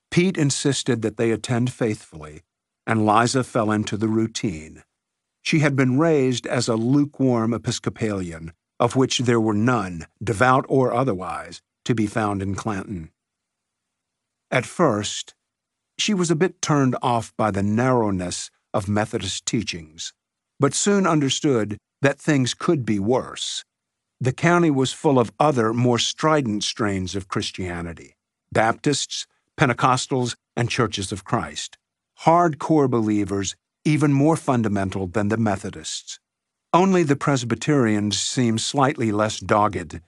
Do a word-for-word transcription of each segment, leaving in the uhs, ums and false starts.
Pete insisted that they attend faithfully, and Liza fell into the routine. She had been raised as a lukewarm Episcopalian, of which there were none, devout or otherwise, to be found in Clanton. At first, she was a bit turned off by the narrowness of Methodist teachings, but soon understood that things could be worse. The county was full of other, more strident strains of Christianity: Baptists, Pentecostals, and Churches of Christ. Hardcore believers, even more fundamental than the Methodists. Only the Presbyterians seemed slightly less dogged.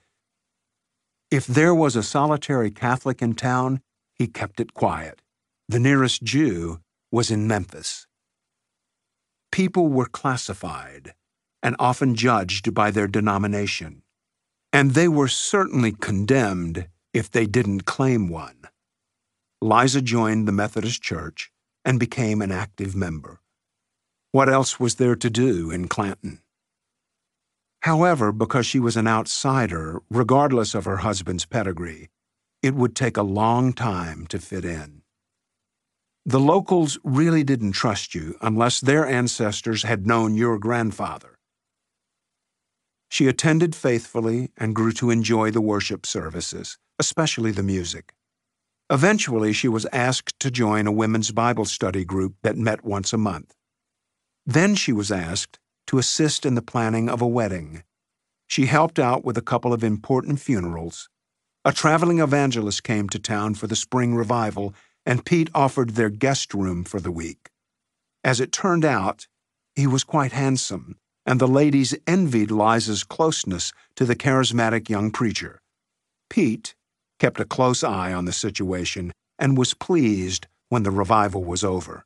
If there was a solitary Catholic in town, he kept it quiet. The nearest Jew was in Memphis. People were classified and often judged by their denomination, and they were certainly condemned if they didn't claim one. Liza joined the Methodist Church and became an active member. What else was there to do in Clanton? However, because she was an outsider, regardless of her husband's pedigree, it would take a long time to fit in. The locals really didn't trust you unless their ancestors had known your grandfather. She attended faithfully and grew to enjoy the worship services, especially the music. Eventually, she was asked to join a women's Bible study group that met once a month. Then she was asked to assist in the planning of a wedding. She helped out with a couple of important funerals. A traveling evangelist came to town for the spring revival, and Pete offered their guest room for the week. As it turned out, he was quite handsome, and the ladies envied Liza's closeness to the charismatic young preacher. Pete kept a close eye on the situation and was pleased when the revival was over.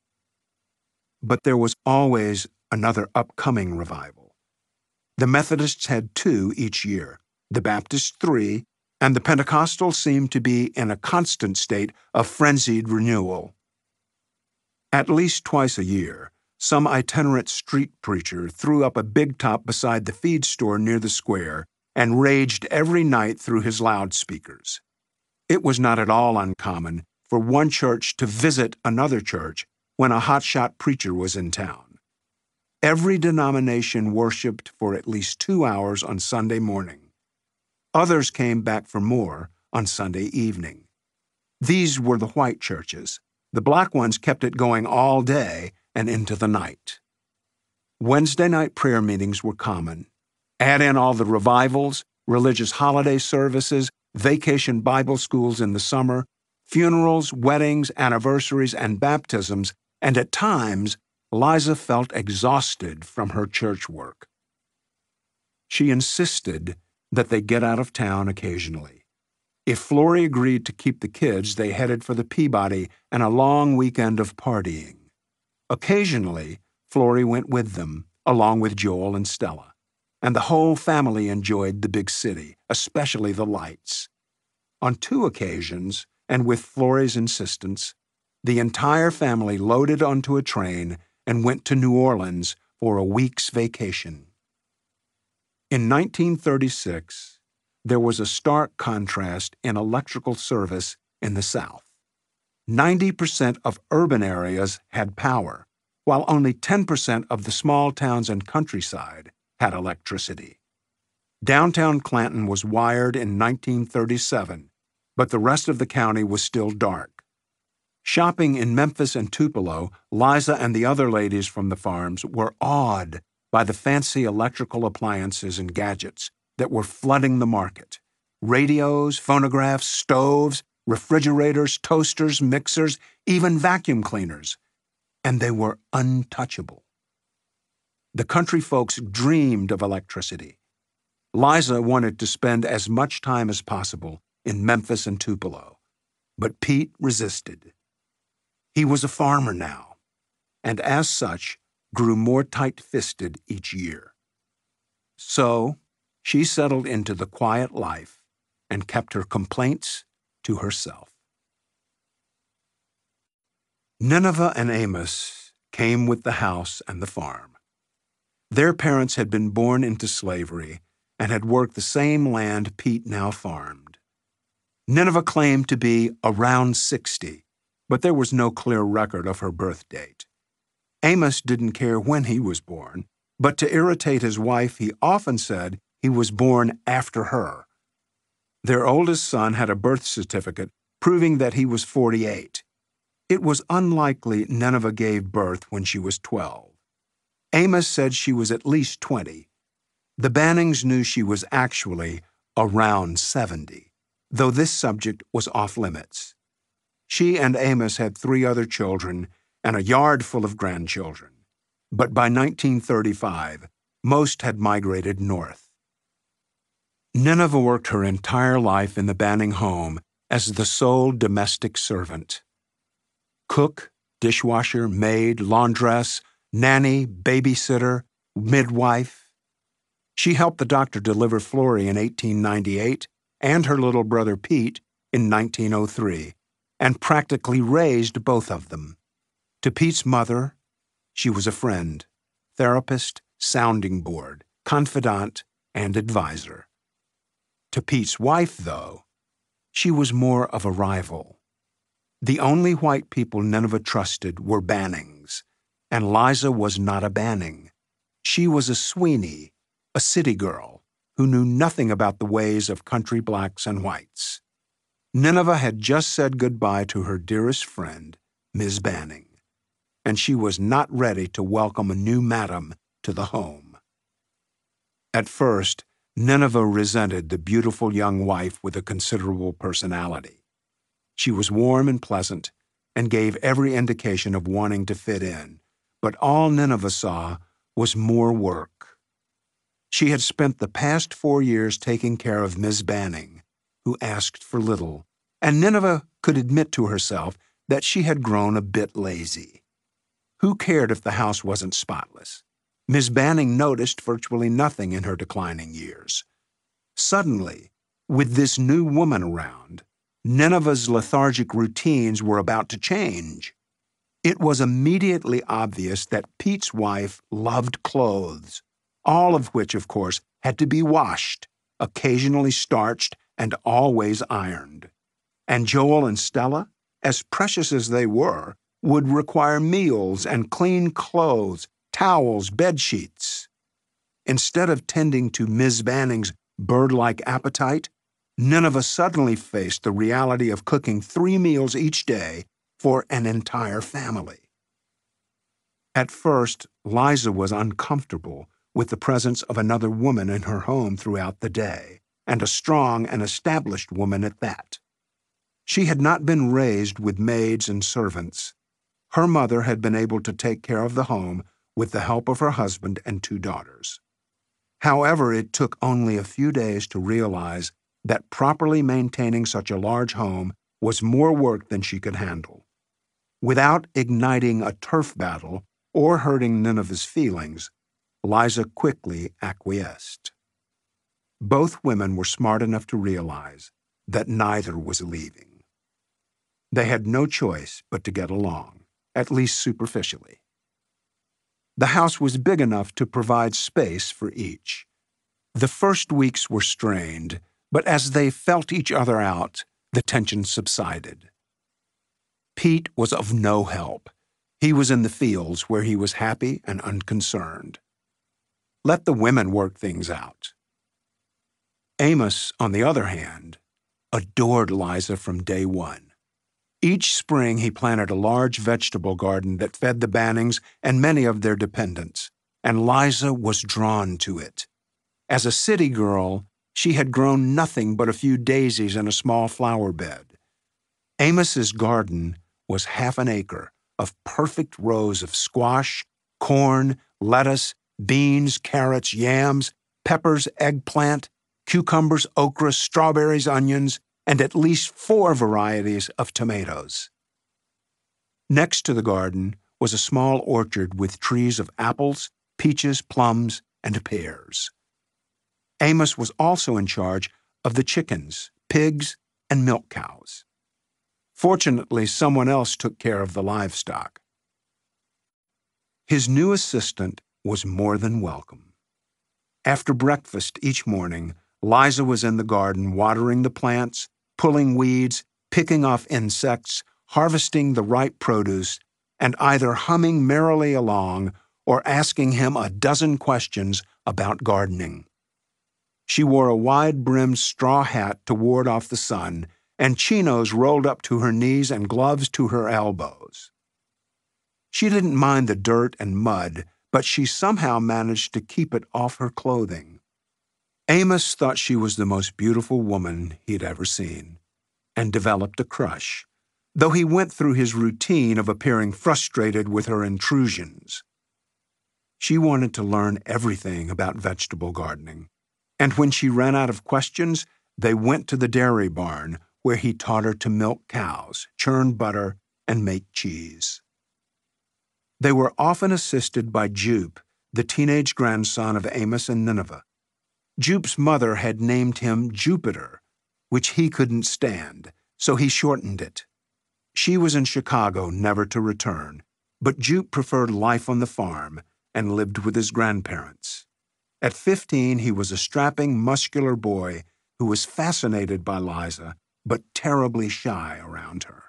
But there was always another upcoming revival. The Methodists had two each year, the Baptists three, and the Pentecostals seemed to be in a constant state of frenzied renewal. At least twice a year, some itinerant street preacher threw up a big top beside the feed store near the square and raged every night through his loudspeakers. It was not at all uncommon for one church to visit another church when a hotshot preacher was in town. Every denomination worshiped for at least two hours on Sunday morning. Others came back for more on Sunday evening. These were the white churches. The black ones kept it going all day and into the night. Wednesday night prayer meetings were common. Add in all the revivals, religious holiday services, vacation Bible schools in the summer, funerals, weddings, anniversaries, and baptisms, and at times, Liza felt exhausted from her church work. She insisted that they get out of town occasionally. If Florrie agreed to keep the kids, they headed for the Peabody and a long weekend of partying. Occasionally, Florrie went with them, along with Joel and Stella, and the whole family enjoyed the big city, especially the lights. On two occasions, and with Florrie's insistence, the entire family loaded onto a train and went to New Orleans for a week's vacation. In nineteen thirty-six, there was a stark contrast in electrical service in the South. ninety percent of urban areas had power, while only ten percent of the small towns and countryside had electricity. Downtown Clanton was wired in nineteen thirty-seven, but the rest of the county was still dark. Shopping in Memphis and Tupelo, Liza and the other ladies from the farms were awed by the fancy electrical appliances and gadgets that were flooding the market. Radios, phonographs, stoves, refrigerators, toasters, mixers, even vacuum cleaners. And they were untouchable. The country folks dreamed of electricity. Liza wanted to spend as much time as possible in Memphis and Tupelo, but Pete resisted. He was a farmer now, and as such, grew more tight-fisted each year. So, she settled into the quiet life and kept her complaints to herself. Nineveh and Amos came with the house and the farm. Their parents had been born into slavery and had worked the same land Pete now farmed. Nineveh claimed to be around sixty, but there was no clear record of her birth date. Amos didn't care when he was born, but to irritate his wife, he often said he was born after her. Their oldest son had a birth certificate proving that he was forty-eight. It was unlikely Nineveh gave birth when she was twelve. Amos said she was at least twenty. The Bannings knew she was actually around seventy, though this subject was off limits. She and Amos had three other children and a yard full of grandchildren. But by nineteen thirty-five, most had migrated north. Nineveh worked her entire life in the Banning home as the sole domestic servant. Cook, dishwasher, maid, laundress, nanny, babysitter, midwife. She helped the doctor deliver Florrie in eighteen ninety-eight and her little brother Pete in nineteen oh three, and practically raised both of them. To Pete's mother, she was a friend, therapist, sounding board, confidant, and advisor. To Pete's wife, though, she was more of a rival. The only white people Nineveh trusted were Bannings, and Liza was not a Banning. She was a Sweeney, a city girl, who knew nothing about the ways of country blacks and whites. Nineveh had just said goodbye to her dearest friend, Miz Banning, and she was not ready to welcome a new madam to the home. At first, Nineveh resented the beautiful young wife with a considerable personality. She was warm and pleasant and gave every indication of wanting to fit in, but all Nineveh saw was more work. She had spent the past four years taking care of Miz Banning, who asked for little, and Nineveh could admit to herself that she had grown a bit lazy. Who cared if the house wasn't spotless? Miz Banning noticed virtually nothing in her declining years. Suddenly, with this new woman around, Nineveh's lethargic routines were about to change. It was immediately obvious that Pete's wife loved clothes, all of which, of course, had to be washed, occasionally starched, and always ironed. And Joel and Stella, as precious as they were, would require meals and clean clothes, towels, bed sheets. Instead of tending to Miz Banning's bird-like appetite, Nineveh suddenly faced the reality of cooking three meals each day for an entire family. At first, Liza was uncomfortable with the presence of another woman in her home throughout the day, and a strong and established woman at that. She had not been raised with maids and servants. Her mother had been able to take care of the home with the help of her husband and two daughters. However, it took only a few days to realize that properly maintaining such a large home was more work than she could handle. Without igniting a turf battle or hurting Nineveh's feelings, Liza quickly acquiesced. Both women were smart enough to realize that neither was leaving. They had no choice but to get along, at least superficially. The house was big enough to provide space for each. The first weeks were strained, but as they felt each other out, the tension subsided. Pete was of no help. He was in the fields where he was happy and unconcerned. Let the women work things out. Amos, on the other hand, adored Liza from day one. Each spring he planted a large vegetable garden that fed the Bannings and many of their dependents, and Liza was drawn to it. As a city girl, she had grown nothing but a few daisies in a small flower bed. Amos's garden was half an acre of perfect rows of squash, corn, lettuce, beans, carrots, yams, peppers, eggplant, cucumbers, okra, strawberries, onions, and at least four varieties of tomatoes. Next to the garden was a small orchard with trees of apples, peaches, plums, and pears. Amos was also in charge of the chickens, pigs, and milk cows. Fortunately, someone else took care of the livestock. His new assistant was more than welcome. After breakfast each morning, Liza was in the garden watering the plants, pulling weeds, picking off insects, harvesting the ripe produce, and either humming merrily along or asking him a dozen questions about gardening. She wore a wide-brimmed straw hat to ward off the sun, and chinos rolled up to her knees and gloves to her elbows. She didn't mind the dirt and mud, but she somehow managed to keep it off her clothing. Amos thought she was the most beautiful woman he'd ever seen, and developed a crush, though he went through his routine of appearing frustrated with her intrusions. She wanted to learn everything about vegetable gardening, and when she ran out of questions, they went to the dairy barn, where he taught her to milk cows, churn butter, and make cheese. They were often assisted by Jupe, the teenage grandson of Amos and Nineveh. Jupe's mother had named him Jupiter, which he couldn't stand, so he shortened it. She was in Chicago, never to return, but Jupe preferred life on the farm and lived with his grandparents. At fifteen, he was a strapping, muscular boy who was fascinated by Liza, but terribly shy around her.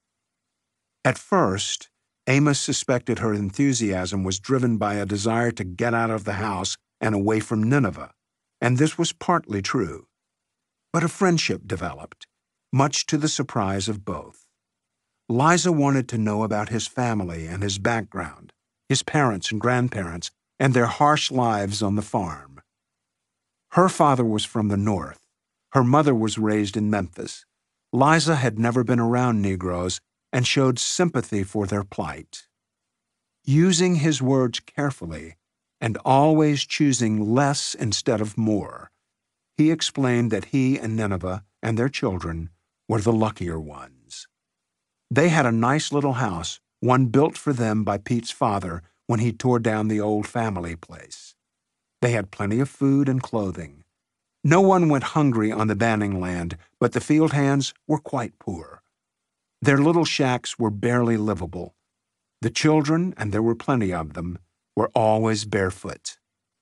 At first, Amos suspected her enthusiasm was driven by a desire to get out of the house and away from Nineveh, and this was partly true. But a friendship developed, much to the surprise of both. Liza wanted to know about his family and his background, his parents and grandparents, and their harsh lives on the farm. Her father was from the North. Her mother was raised in Memphis. Liza had never been around Negroes and showed sympathy for their plight. Using his words carefully and always choosing less instead of more, he explained that he and Nineveh and their children were the luckier ones. They had a nice little house, one built for them by Pete's father when he tore down the old family place. They had plenty of food and clothing. No one went hungry on the Banning land, but the field hands were quite poor. Their little shacks were barely livable. The children, and there were plenty of them, were always barefoot.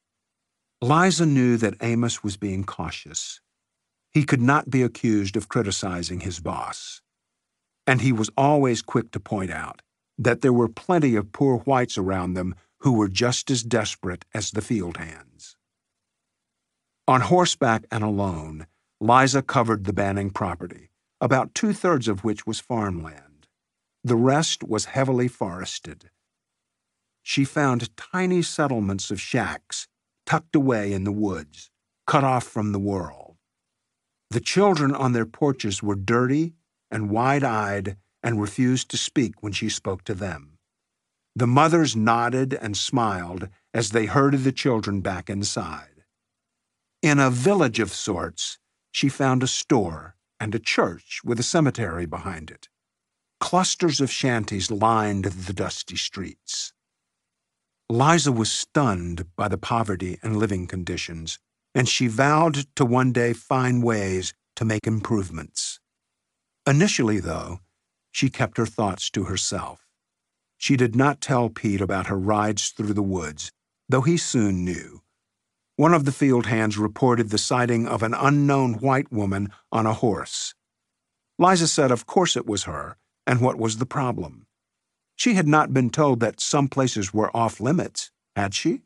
Liza knew that Amos was being cautious. He could not be accused of criticizing his boss. And he was always quick to point out that there were plenty of poor whites around them who were just as desperate as the field hands. On horseback and alone, Liza covered the Banning property, about two-thirds of which was farmland. The rest was heavily forested. She found tiny settlements of shacks tucked away in the woods, cut off from the world. The children on their porches were dirty and wide-eyed and refused to speak when she spoke to them. The mothers nodded and smiled as they herded the children back inside. In a village of sorts, she found a store and a church with a cemetery behind it. Clusters of shanties lined the dusty streets. Liza was stunned by the poverty and living conditions, and she vowed to one day find ways to make improvements. Initially, though, she kept her thoughts to herself. She did not tell Pete about her rides through the woods, though he soon knew. One of the field hands reported the sighting of an unknown white woman on a horse. Liza said of course it was her, and what was the problem? She had not been told that some places were off-limits, had she?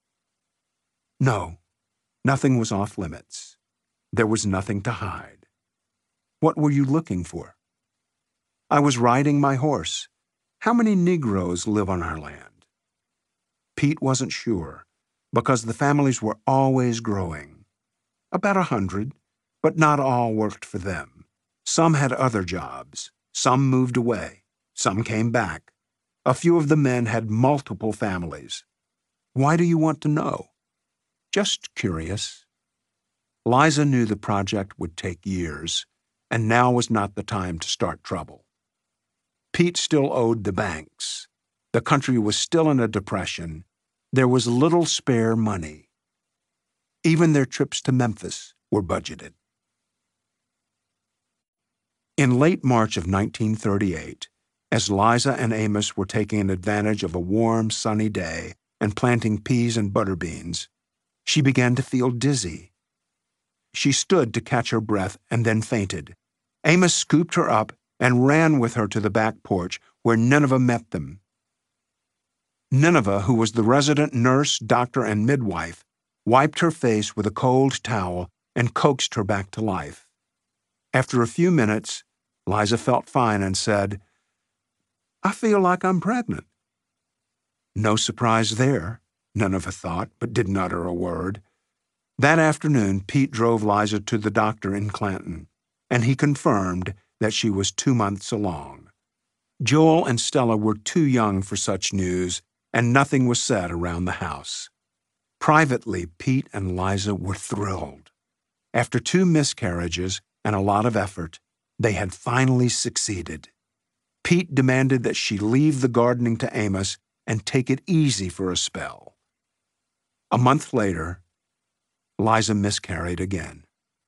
No, nothing was off-limits. There was nothing to hide. What were you looking for? I was riding my horse. How many Negroes live on our land? Pete wasn't sure, because the families were always growing. About a hundred, but not all worked for them. Some had other jobs. Some moved away. Some came back. A few of the men had multiple families. Why do you want to know? Just curious. Liza knew the project would take years, and now was not the time to start trouble. Pete still owed the banks. The country was still in a depression. There was little spare money. Even their trips to Memphis were budgeted. In late March of nineteen thirty-eight, as Liza and Amos were taking advantage of a warm, sunny day and planting peas and butter beans, she began to feel dizzy. She stood to catch her breath and then fainted. Amos scooped her up and ran with her to the back porch where Nineveh met them. Nineveh, who was the resident nurse, doctor, and midwife, wiped her face with a cold towel and coaxed her back to life. After a few minutes, Liza felt fine and said, "I feel like I'm pregnant." No surprise there, Nineveh thought, but didn't utter a word. That afternoon, Pete drove Liza to the doctor in Clanton, and he confirmed that she was two months along. Joel and Stella were too young for such news, and nothing was said around the house. Privately, Pete and Liza were thrilled. After two miscarriages and a lot of effort, they had finally succeeded. Pete demanded that she leave the gardening to Amos and take it easy for a spell. A month later, Liza miscarried again.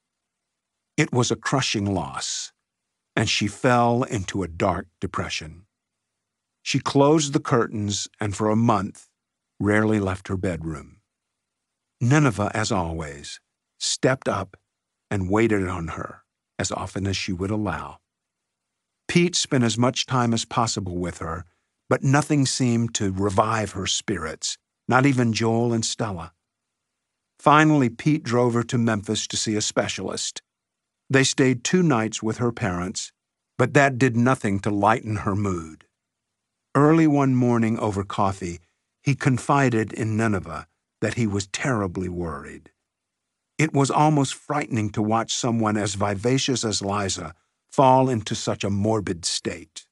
It was a crushing loss, and she fell into a dark depression. She closed the curtains and for a month rarely left her bedroom. Nineveh, as always, stepped up and waited on her as often as she would allow. Pete spent as much time as possible with her, but nothing seemed to revive her spirits, not even Joel and Stella. Finally, Pete drove her to Memphis to see a specialist. They stayed two nights with her parents, but that did nothing to lighten her mood. Early one morning over coffee, he confided in Nineveh that he was terribly worried. It was almost frightening to watch someone as vivacious as Liza fall into such a morbid state.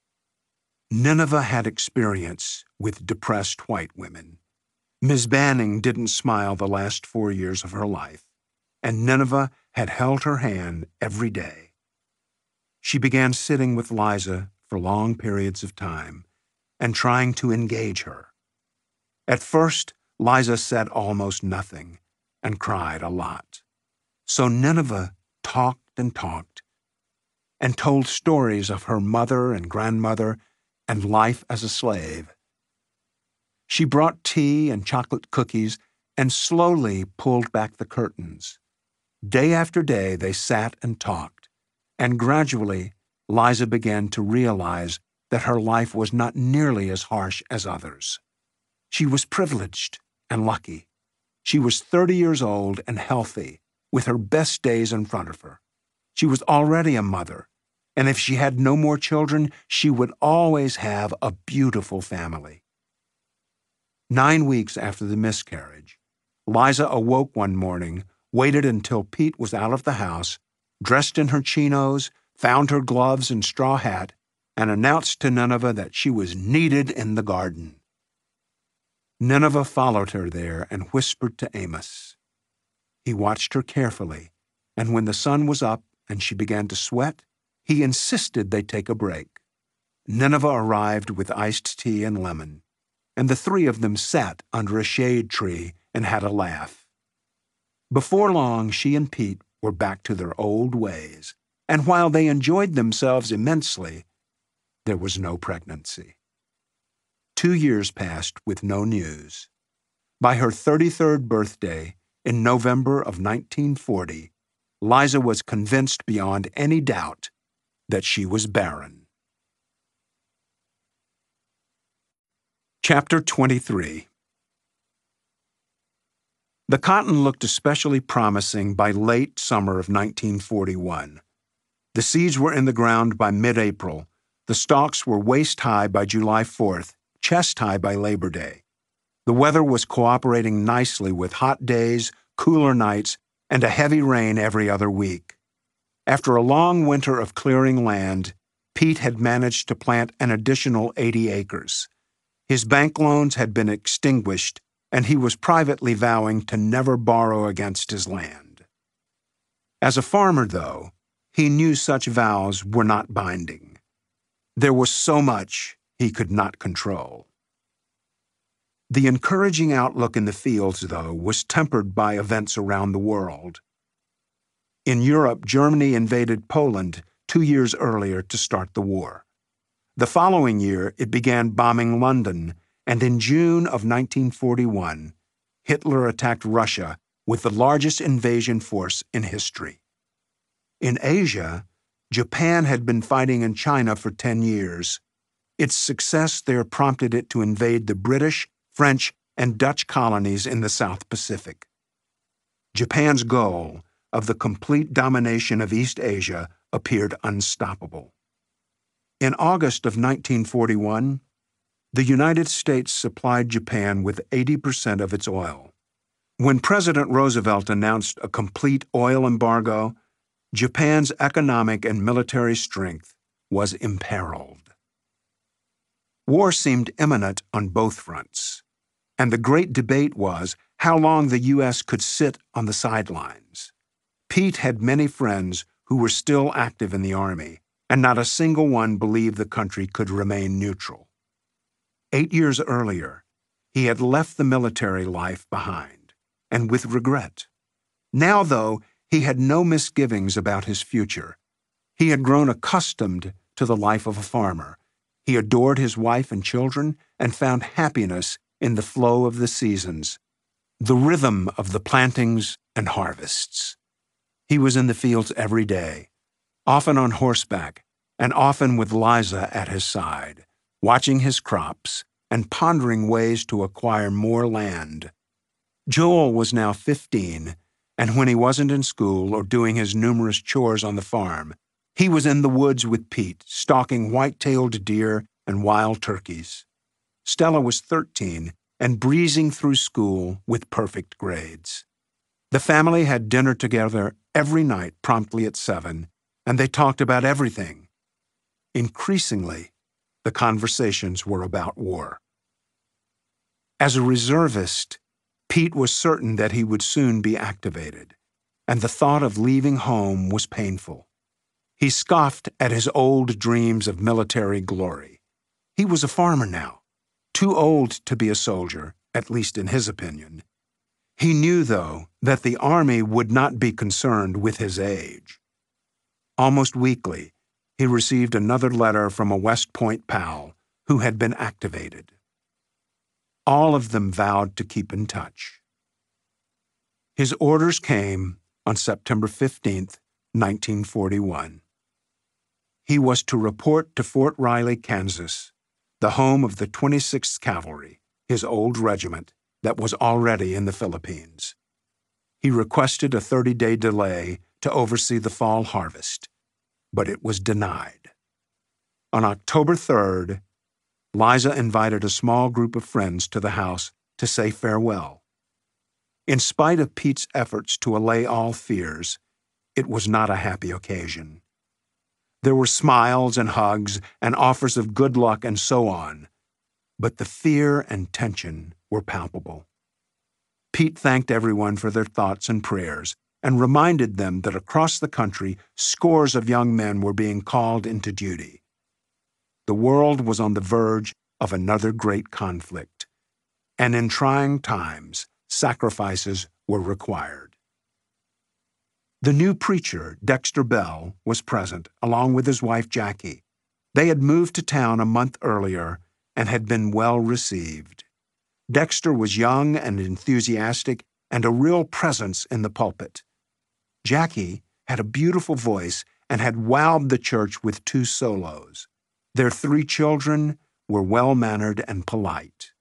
Nineveh had experience with depressed white women. Miz Banning didn't smile the last four years of her life, and Nineveh had held her hand every day. She began sitting with Liza for long periods of time and trying to engage her. At first, Liza said almost nothing and cried a lot. So Nineveh talked and talked and told stories of her mother and grandmother and life as a slave. She brought tea and chocolate cookies and slowly pulled back the curtains. Day after day they sat and talked, and gradually Liza began to realize that her life was not nearly as harsh as others. She was privileged and lucky. She was thirty years old and healthy, with her best days in front of her. She was already a mother, and if she had no more children, she would always have a beautiful family. Nine weeks after the miscarriage, Liza awoke one morning, waited until Pete was out of the house, dressed in her chinos, found her gloves and straw hat, and announced to Nineveh that she was needed in the garden. Nineveh followed her there and whispered to Amos. He watched her carefully, and when the sun was up and she began to sweat, he insisted they take a break. Nineveh arrived with iced tea and lemon, and the three of them sat under a shade tree and had a laugh. Before long, she and Pete were back to their old ways, and while they enjoyed themselves immensely, there was no pregnancy. Two years passed with no news. By her thirty-third birthday, in November of nineteen forty, Liza was convinced beyond any doubt that she was barren. Chapter twenty-three. The cotton looked especially promising by late summer of nineteen forty-one. The seeds were in the ground by mid-April. The stalks were waist-high by July fourth, chest-high by Labor Day. The weather was cooperating nicely with hot days, cooler nights, and a heavy rain every other week. After a long winter of clearing land, Pete had managed to plant an additional eighty acres. His bank loans had been extinguished, and he was privately vowing to never borrow against his land. As a farmer, though, he knew such vows were not binding. There was so much he could not control. The encouraging outlook in the fields, though, was tempered by events around the world. In Europe, Germany invaded Poland two years earlier to start the war. The following year, it began bombing London, and in June of nineteen forty-one, Hitler attacked Russia with the largest invasion force in history. In Asia, Japan had been fighting in China for ten years. Its success there prompted it to invade the British, French, and Dutch colonies in the South Pacific. Japan's goal of the complete domination of East Asia appeared unstoppable. In August of nineteen forty-one, the United States supplied Japan with eighty percent of its oil. When President Roosevelt announced a complete oil embargo, Japan's economic and military strength was imperiled. War seemed imminent on both fronts, and the great debate was how long the U S could sit on the sidelines. Pete had many friends who were still active in the Army, and not a single one believed the country could remain neutral. Eight years earlier, he had left the military life behind, and with regret. Now, though, he had no misgivings about his future. He had grown accustomed to the life of a farmer. He adored his wife and children and found happiness in the flow of the seasons, the rhythm of the plantings and harvests. He was in the fields every day, often on horseback, and often with Liza at his side, watching his crops and pondering ways to acquire more land. Joel was now fifteen, and when he wasn't in school or doing his numerous chores on the farm, he was in the woods with Pete, stalking white-tailed deer and wild turkeys. Stella was thirteen and breezing through school with perfect grades. The family had dinner together every night promptly at seven, and they talked about everything. Increasingly, the conversations were about war. As a reservist, Pete was certain that he would soon be activated, and the thought of leaving home was painful. He scoffed at his old dreams of military glory. He was a farmer now, too old to be a soldier, at least in his opinion. He knew, though, that the Army would not be concerned with his age. Almost weekly, he received another letter from a West Point pal who had been activated. All of them vowed to keep in touch. His orders came on September fifteenth, nineteen forty-one. He was to report to Fort Riley, Kansas, the home of the twenty-sixth Cavalry, his old regiment that was already in the Philippines. He requested a thirty-day delay to oversee the fall harvest, but it was denied. On October third, Liza invited a small group of friends to the house to say farewell. In spite of Pete's efforts to allay all fears, it was not a happy occasion. There were smiles and hugs and offers of good luck and so on, but the fear and tension were palpable. Pete thanked everyone for their thoughts and prayers and reminded them that across the country scores of young men were being called into duty. The world was on the verge of another great conflict, and in trying times, sacrifices were required. The new preacher, Dexter Bell, was present, along with his wife Jackie. They had moved to town a month earlier and had been well received. Dexter was young and enthusiastic and a real presence in the pulpit. Jackie had a beautiful voice and had wowed the church with two solos. Their three children were well-mannered and polite.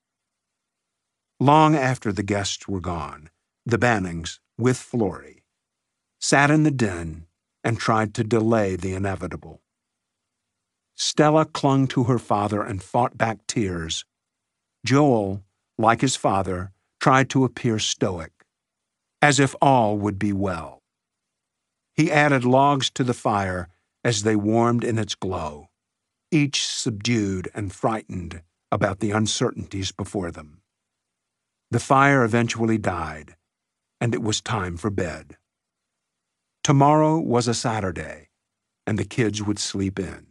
Long after the guests were gone, the Bannings, with Florrie, sat in the den and tried to delay the inevitable. Stella clung to her father and fought back tears. Joel, like his father, tried to appear stoic, as if all would be well. He added logs to the fire as they warmed in its glow, each subdued and frightened about the uncertainties before them. The fire eventually died, and it was time for bed. Tomorrow was a Saturday, and the kids would sleep in.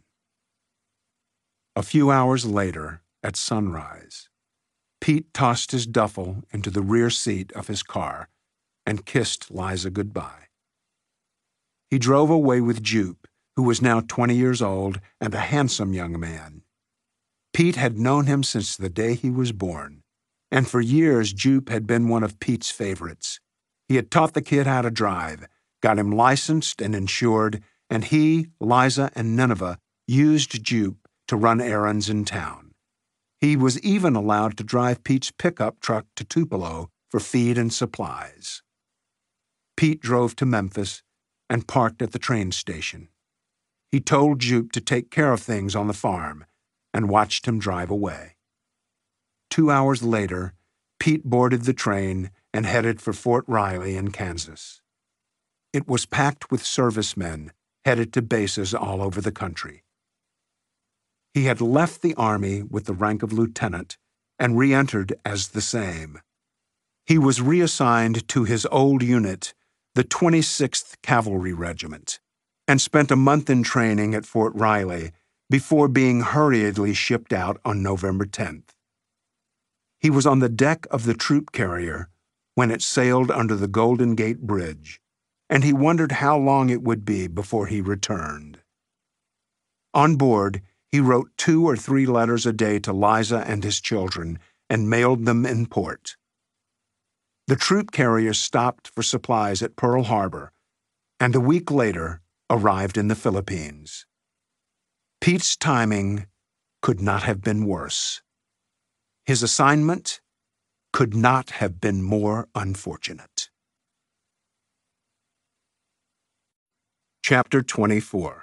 A few hours later, at sunrise, Pete tossed his duffel into the rear seat of his car and kissed Liza goodbye. He drove away with Jupe, who was now twenty years old and a handsome young man. Pete had known him since the day he was born, and for years Jupe had been one of Pete's favorites. He had taught the kid how to drive, got him licensed and insured, and he, Liza, and Nineveh used Jupe to run errands in town. He was even allowed to drive Pete's pickup truck to Tupelo for feed and supplies. Pete drove to Memphis and parked at the train station. He told Jupe to take care of things on the farm and watched him drive away. Two hours later, Pete boarded the train and headed for Fort Riley in Kansas. It was packed with servicemen headed to bases all over the country. He had left the Army with the rank of lieutenant and re-entered as the same. He was reassigned to his old unit, the twenty-sixth Cavalry Regiment, and spent a month in training at Fort Riley before being hurriedly shipped out on November tenth. He was on the deck of the troop carrier when it sailed under the Golden Gate Bridge, and he wondered how long it would be before he returned. On board, he wrote two or three letters a day to Liza and his children and mailed them in port. The troop carrier stopped for supplies at Pearl Harbor, and a week later arrived in the Philippines. Pete's timing could not have been worse. His assignment could not have been more unfortunate. Chapter twenty-four.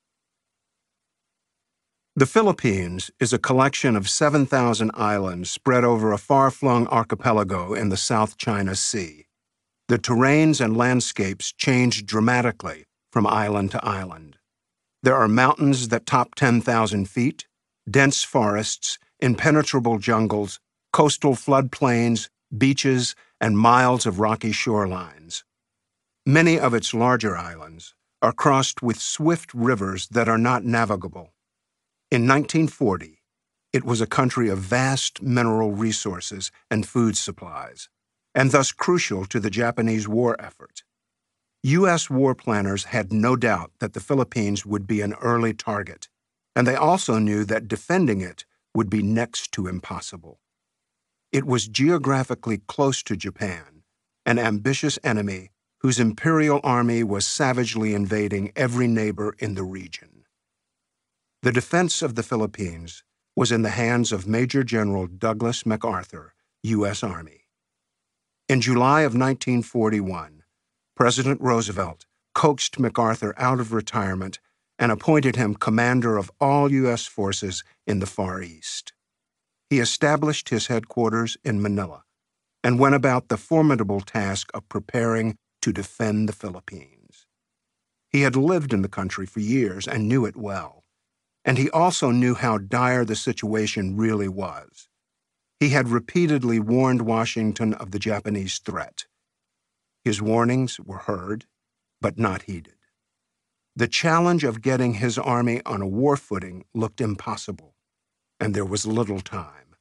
The Philippines is a collection of seven thousand islands spread over a far-flung archipelago in the South China Sea. The terrains and landscapes change dramatically from island to island. There are mountains that top ten thousand feet, dense forests, impenetrable jungles, coastal floodplains, beaches, and miles of rocky shorelines. Many of its larger islands are crossed with swift rivers that are not navigable. In nineteen forty, it was a country of vast mineral resources and food supplies, and thus crucial to the Japanese war effort. U S war planners had no doubt that the Philippines would be an early target, and they also knew that defending it would be next to impossible. It was geographically close to Japan, an ambitious enemy whose imperial army was savagely invading every neighbor in the region. The defense of the Philippines was in the hands of Major General Douglas MacArthur, U S Army. In July of nineteen forty-one, President Roosevelt coaxed MacArthur out of retirement and appointed him commander of all U S forces in the Far East. He established his headquarters in Manila and went about the formidable task of preparing to defend the Philippines. He had lived in the country for years and knew it well. And he also knew how dire the situation really was. He had repeatedly warned Washington of the Japanese threat. His warnings were heard, but not heeded. The challenge of getting his army on a war footing looked impossible, and there was little time.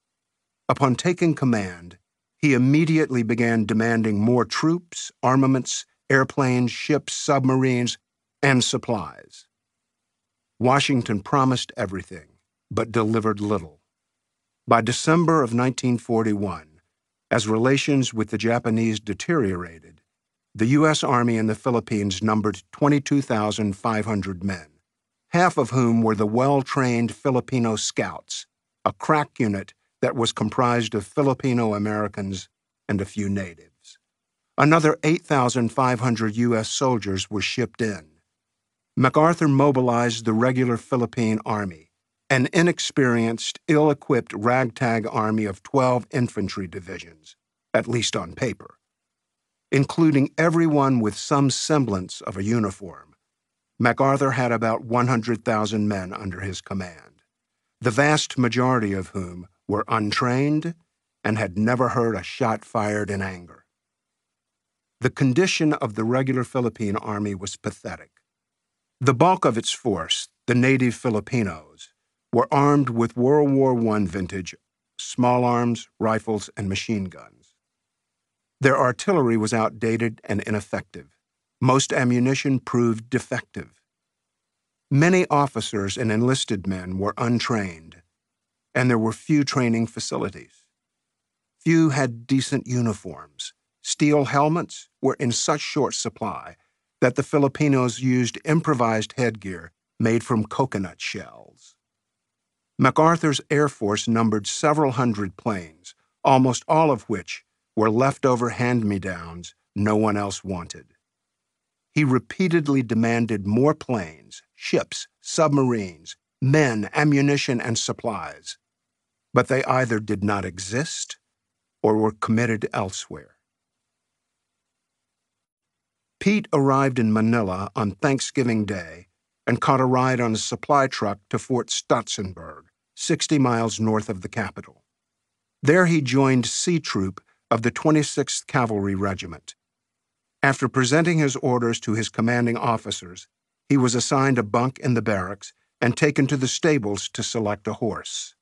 Upon taking command, he immediately began demanding more troops, armaments, airplanes, ships, submarines, and supplies. Washington promised everything, but delivered little. By December of nineteen forty-one, as relations with the Japanese deteriorated, the U S Army in the Philippines numbered twenty-two thousand five hundred men, half of whom were the well-trained Filipino Scouts, a crack unit that was comprised of Filipino Americans and a few natives. Another eight thousand five hundred U S soldiers were shipped in. MacArthur mobilized the regular Philippine Army, an inexperienced, ill-equipped ragtag army of twelve infantry divisions, at least on paper. Including everyone with some semblance of a uniform, MacArthur had about one hundred thousand men under his command, the vast majority of whom were untrained and had never heard a shot fired in anger. The condition of the regular Philippine Army was pathetic. The bulk of its force, the native Filipinos, were armed with World War One vintage small arms, rifles, and machine guns. Their artillery was outdated and ineffective. Most ammunition proved defective. Many officers and enlisted men were untrained, and there were few training facilities. Few had decent uniforms. Steel helmets were in such short supply that the Filipinos used improvised headgear made from coconut shells. MacArthur's Air Force numbered several hundred planes, almost all of which were leftover hand-me-downs no one else wanted. He repeatedly demanded more planes, ships, submarines, men, ammunition, and supplies, but they either did not exist or were committed elsewhere. Pete arrived in Manila on Thanksgiving Day and caught a ride on a supply truck to Fort Stutzenberg, sixty miles north of the capital. There he joined C Troop of the twenty-sixth Cavalry Regiment. After presenting his orders to his commanding officers, he was assigned a bunk in the barracks and taken to the stables to select a horse.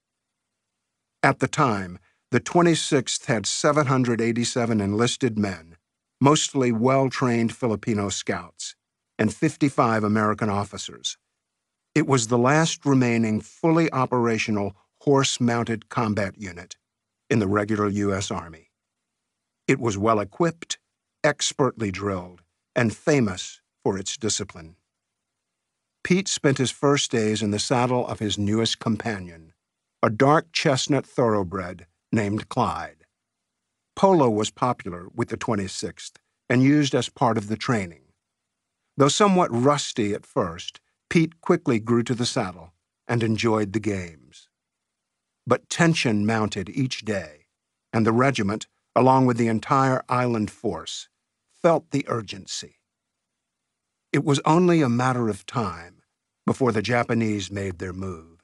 At the time, the twenty-sixth had seven hundred eighty-seven enlisted men, mostly well-trained Filipino scouts, and fifty-five American officers. It was the last remaining fully operational horse-mounted combat unit in the regular U S Army. It was well-equipped, expertly drilled, and famous for its discipline. Pete spent his first days in the saddle of his newest companion, a dark chestnut thoroughbred named Clyde. Polo was popular with the twenty-sixth and used as part of the training. Though somewhat rusty at first, Pete quickly grew to the saddle and enjoyed the games. But tension mounted each day, and the regiment, along with the entire island force, felt the urgency. It was only a matter of time before the Japanese made their move.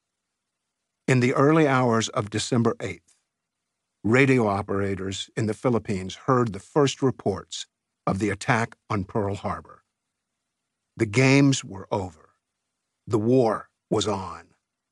In the early hours of December eighth, radio operators in the Philippines heard the first reports of the attack on Pearl Harbor. The games were over. The war was on.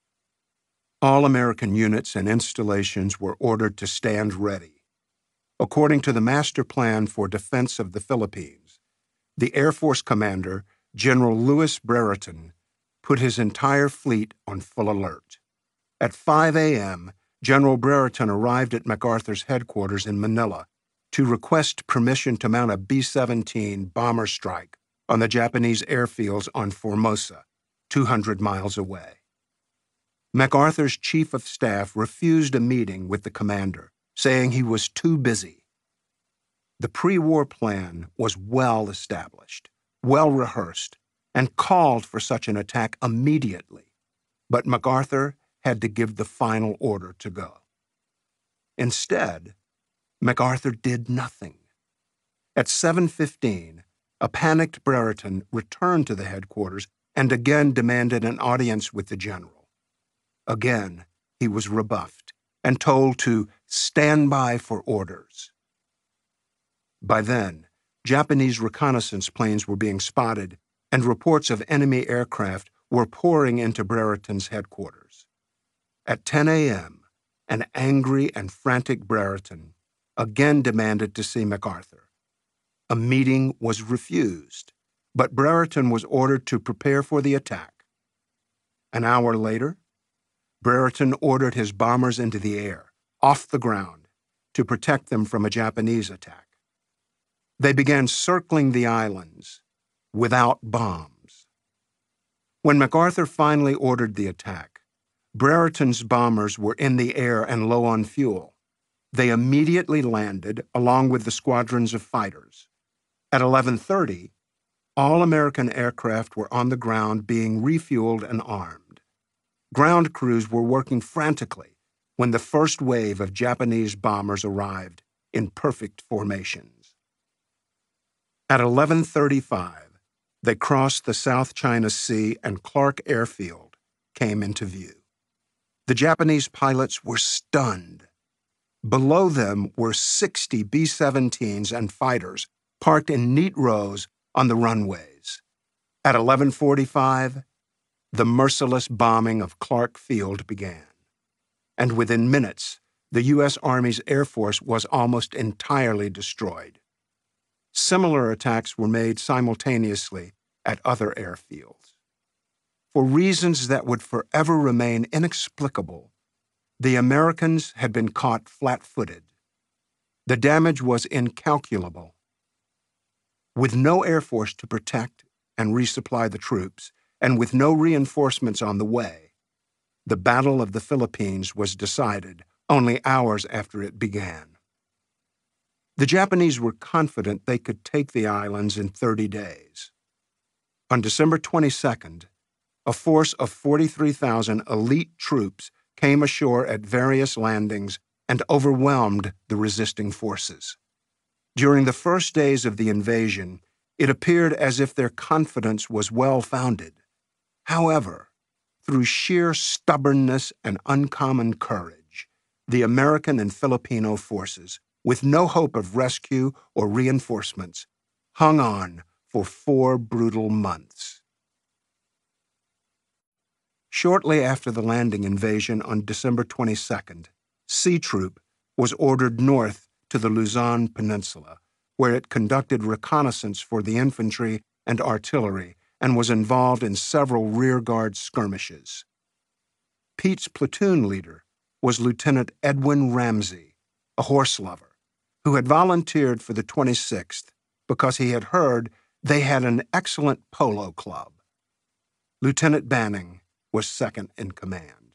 All American units and installations were ordered to stand ready. According to the Master Plan for Defense of the Philippines, the Air Force commander, General Louis Brereton, put his entire fleet on full alert. At five a.m., General Brereton arrived at MacArthur's headquarters in Manila to request permission to mount a B seventeen bomber strike on the Japanese airfields on Formosa, two hundred miles away. MacArthur's chief of staff refused a meeting with the commander, saying he was too busy. The pre-war plan was well established, well rehearsed, and called for such an attack immediately, but MacArthur had to give the final order to go. Instead, MacArthur did nothing. At seven fifteen, a panicked Brereton returned to the headquarters and again demanded an audience with the general. Again, he was rebuffed and told to stand by for orders. By then, Japanese reconnaissance planes were being spotted, and reports of enemy aircraft were pouring into Brereton's headquarters. At ten a.m., an angry and frantic Brereton again demanded to see MacArthur. A meeting was refused, but Brereton was ordered to prepare for the attack. An hour later, Brereton ordered his bombers into the air, off the ground, to protect them from a Japanese attack. They began circling the islands without bombs. When MacArthur finally ordered the attack, Brereton's bombers were in the air and low on fuel. They immediately landed along with the squadrons of fighters. At eleven thirty, all American aircraft were on the ground being refueled and armed. Ground crews were working frantically when the first wave of Japanese bombers arrived in perfect formations. At eleven thirty-five, they crossed the South China Sea and Clark Airfield came into view. The Japanese pilots were stunned. Below them were sixty B seventeens and fighters parked in neat rows on the runways. At eleven forty-five, the merciless bombing of Clark Field began. And within minutes, the U S Army's Air Force was almost entirely destroyed. Similar attacks were made simultaneously at other airfields. For reasons that would forever remain inexplicable, the Americans had been caught flat-footed. The damage was incalculable. With no Air Force to protect and resupply the troops, and with no reinforcements on the way, the Battle of the Philippines was decided only hours after it began. The Japanese were confident they could take the islands in thirty days. On December twenty-second, a force of forty-three thousand elite troops came ashore at various landings and overwhelmed the resisting forces. During the first days of the invasion, it appeared as if their confidence was well-founded. However, through sheer stubbornness and uncommon courage, the American and Filipino forces, with no hope of rescue or reinforcements, hung on for four brutal months. Shortly after the landing invasion on December twenty-second, C Troop was ordered north to the Luzon Peninsula, where it conducted reconnaissance for the infantry and artillery and was involved in several rearguard skirmishes. Pete's platoon leader was Lieutenant Edwin Ramsey, a horse lover, who had volunteered for the twenty-sixth because he had heard they had an excellent polo club. Lieutenant Banning was second in command.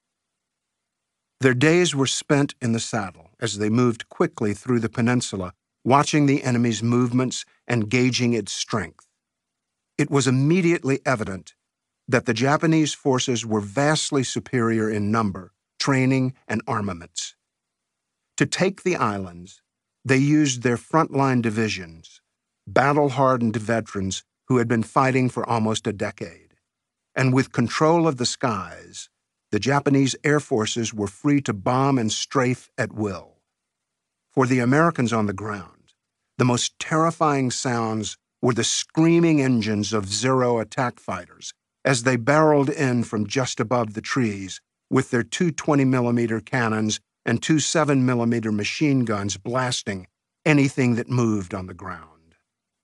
Their days were spent in the saddle as they moved quickly through the peninsula, watching the enemy's movements and gauging its strength. It was immediately evident that the Japanese forces were vastly superior in number, training, and armaments. To take the islands, they used their frontline divisions, battle-hardened veterans who had been fighting for almost a decade. And with control of the skies, the Japanese air forces were free to bomb and strafe at will. For the Americans on the ground, the most terrifying sounds were the screaming engines of Zero attack fighters as they barreled in from just above the trees with their two twenty millimeter cannons and two seven millimeter machine guns blasting anything that moved on the ground.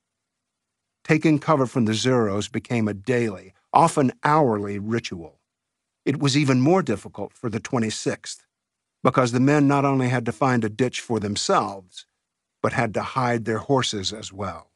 Taking cover from the Zeros became a daily, often hourly ritual. It was even more difficult for the twenty-sixth, because the men not only had to find a ditch for themselves, but had to hide their horses as well.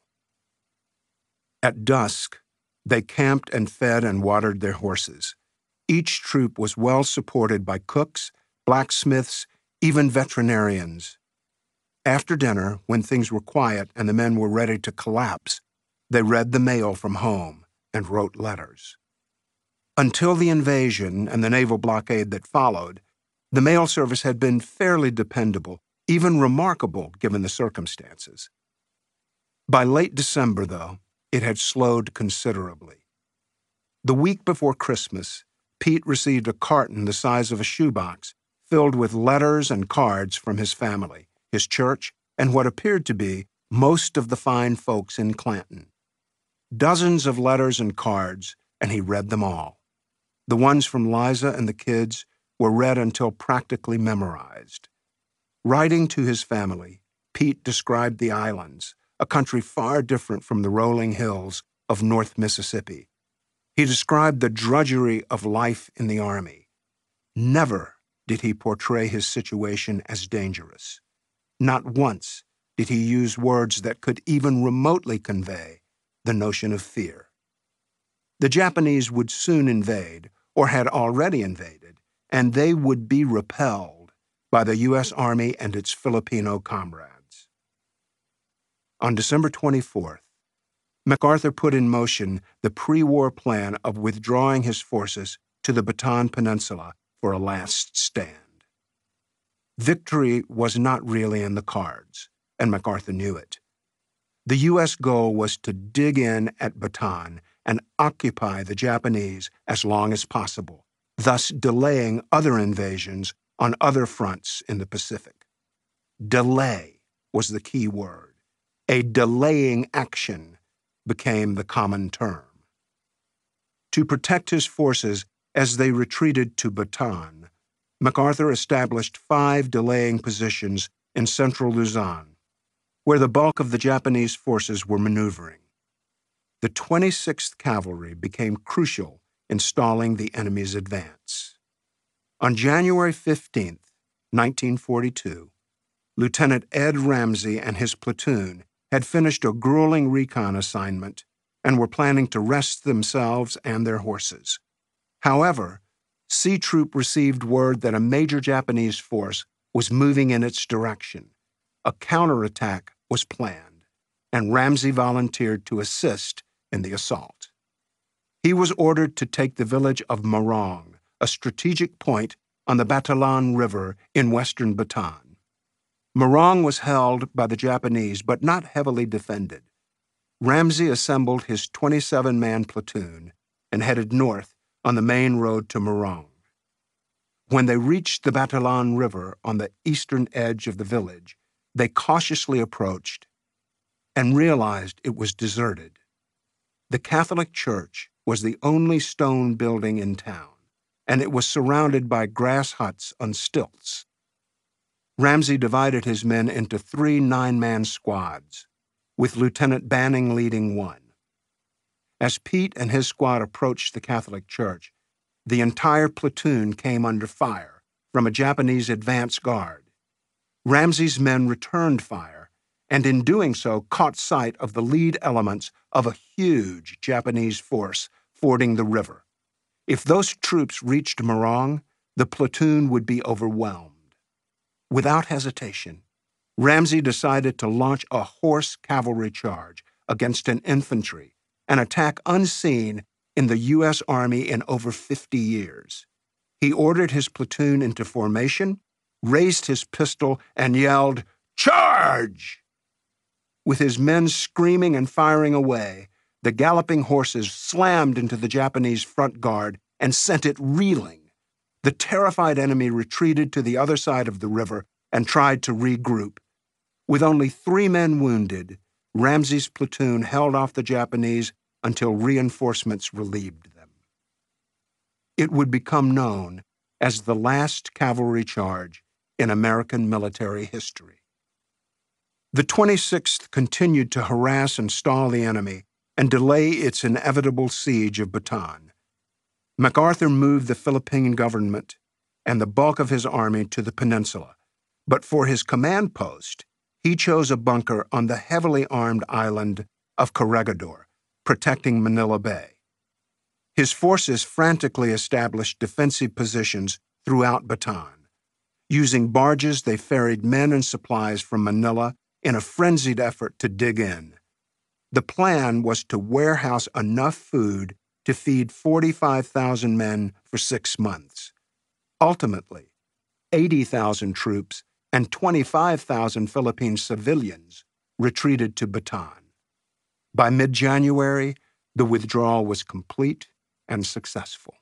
At dusk, they camped and fed and watered their horses. Each troop was well supported by cooks, blacksmiths, even veterinarians. After dinner, when things were quiet and the men were ready to collapse, they read the mail from home and wrote letters. Until the invasion and the naval blockade that followed, the mail service had been fairly dependable, even remarkable given the circumstances. By late December, though, it had slowed considerably. The week before Christmas, Pete received a carton the size of a shoebox filled with letters and cards from his family, his church, and what appeared to be most of the fine folks in Clanton. Dozens of letters and cards, and he read them all. The ones from Liza and the kids were read until practically memorized. Writing to his family, Pete described the islands, a country far different from the rolling hills of North Mississippi. He described the drudgery of life in the Army. Never did he portray his situation as dangerous. Not once did he use words that could even remotely convey the notion of fear. The Japanese would soon invade, or had already invaded, and they would be repelled by the U S Army and its Filipino comrades. On December twenty-fourth, MacArthur put in motion the pre-war plan of withdrawing his forces to the Bataan Peninsula for a last stand. Victory was not really in the cards, and MacArthur knew it. The U S goal was to dig in at Bataan and occupy the Japanese as long as possible, thus delaying other invasions on other fronts in the Pacific. Delay was the key word. A delaying action became the common term. To protect his forces as they retreated to Bataan, MacArthur established five delaying positions in central Luzon, where the bulk of the Japanese forces were maneuvering. The twenty-sixth Cavalry became crucial in stalling the enemy's advance. On January fifteenth, nineteen forty-two, Lieutenant Ed Ramsey and his platoon had finished a grueling recon assignment and were planning to rest themselves and their horses. However, C Troop received word that a major Japanese force was moving in its direction. A counterattack was planned, and Ramsey volunteered to assist in the assault. He was ordered to take the village of Morong, a strategic point on the Batalan River in western Bataan. Morong was held by the Japanese, but not heavily defended. Ramsey assembled his twenty-seven man platoon and headed north on the main road to Morong. When they reached the Batalan River on the eastern edge of the village, they cautiously approached and realized it was deserted. The Catholic Church was the only stone building in town, and it was surrounded by grass huts on stilts. Ramsey divided his men into three nine-man squads, with Lieutenant Banning leading one. As Pete and his squad approached the Catholic Church, the entire platoon came under fire from a Japanese advance guard. Ramsey's men returned fire, and in doing so caught sight of the lead elements of a huge Japanese force fording the river. If those troops reached Morong, the platoon would be overwhelmed. Without hesitation, Ramsey decided to launch a horse cavalry charge against an infantry, an attack unseen in the U S Army in over fifty years. He ordered his platoon into formation, raised his pistol, and yelled, "Charge!" With his men screaming and firing away, the galloping horses slammed into the Japanese front guard and sent it reeling. The terrified enemy retreated to the other side of the river and tried to regroup. With only three men wounded, Ramsey's platoon held off the Japanese until reinforcements relieved them. It would become known as the last cavalry charge in American military history. The twenty-sixth continued to harass and stall the enemy and delay its inevitable siege of Bataan. MacArthur moved the Philippine government and the bulk of his army to the peninsula, but for his command post, he chose a bunker on the heavily armed island of Corregidor, protecting Manila Bay. His forces frantically established defensive positions throughout Bataan. Using barges, they ferried men and supplies from Manila in a frenzied effort to dig in. The plan was to warehouse enough food to feed forty-five thousand men for six months. Ultimately, eighty thousand troops and twenty-five thousand Philippine civilians retreated to Bataan. By mid-January, the withdrawal was complete and successful.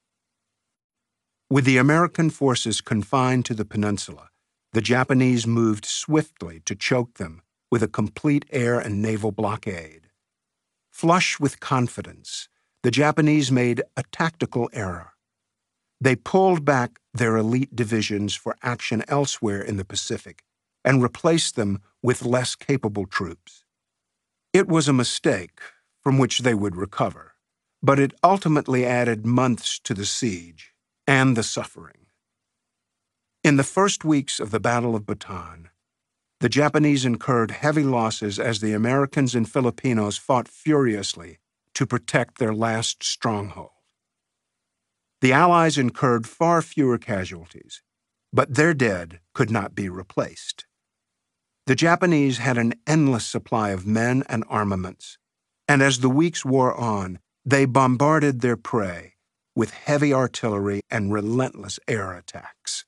With the American forces confined to the peninsula, the Japanese moved swiftly to choke them with a complete air and naval blockade. Flush with confidence, the Japanese made a tactical error. They pulled back their elite divisions for action elsewhere in the Pacific and replaced them with less capable troops. It was a mistake from which they would recover, but it ultimately added months to the siege and the suffering. In the first weeks of the Battle of Bataan, the Japanese incurred heavy losses as the Americans and Filipinos fought furiously to protect their last stronghold. The Allies incurred far fewer casualties, but their dead could not be replaced. The Japanese had an endless supply of men and armaments, and as the weeks wore on, they bombarded their prey with heavy artillery and relentless air attacks.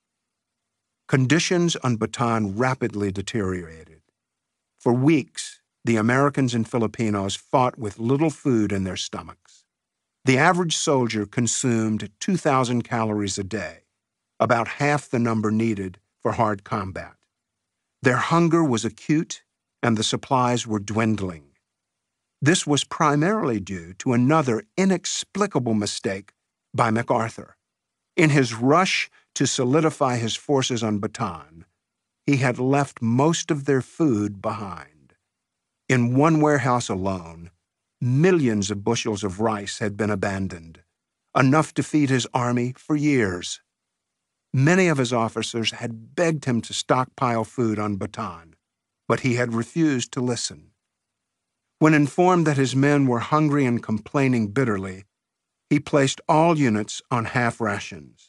Conditions on Bataan rapidly deteriorated. For weeks, the Americans and Filipinos fought with little food in their stomachs. The average soldier consumed two thousand calories a day, about half the number needed for hard combat. Their hunger was acute, and the supplies were dwindling. This was primarily due to another inexplicable mistake by MacArthur. In his rush to solidify his forces on Bataan, he had left most of their food behind. In one warehouse alone, millions of bushels of rice had been abandoned, enough to feed his army for years. Many of his officers had begged him to stockpile food on Bataan, but he had refused to listen. When informed that his men were hungry and complaining bitterly, he placed all units on half rations.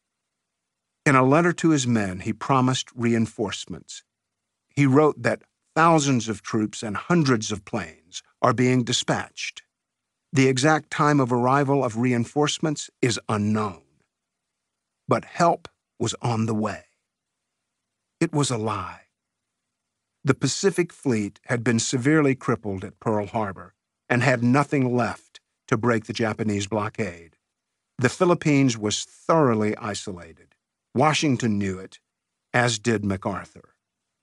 In a letter to his men, he promised reinforcements. He wrote that thousands of troops and hundreds of planes are being dispatched. The exact time of arrival of reinforcements is unknown. But help was on the way. It was a lie. The Pacific Fleet had been severely crippled at Pearl Harbor and had nothing left to break the Japanese blockade. The Philippines was thoroughly isolated. Washington knew it, as did MacArthur.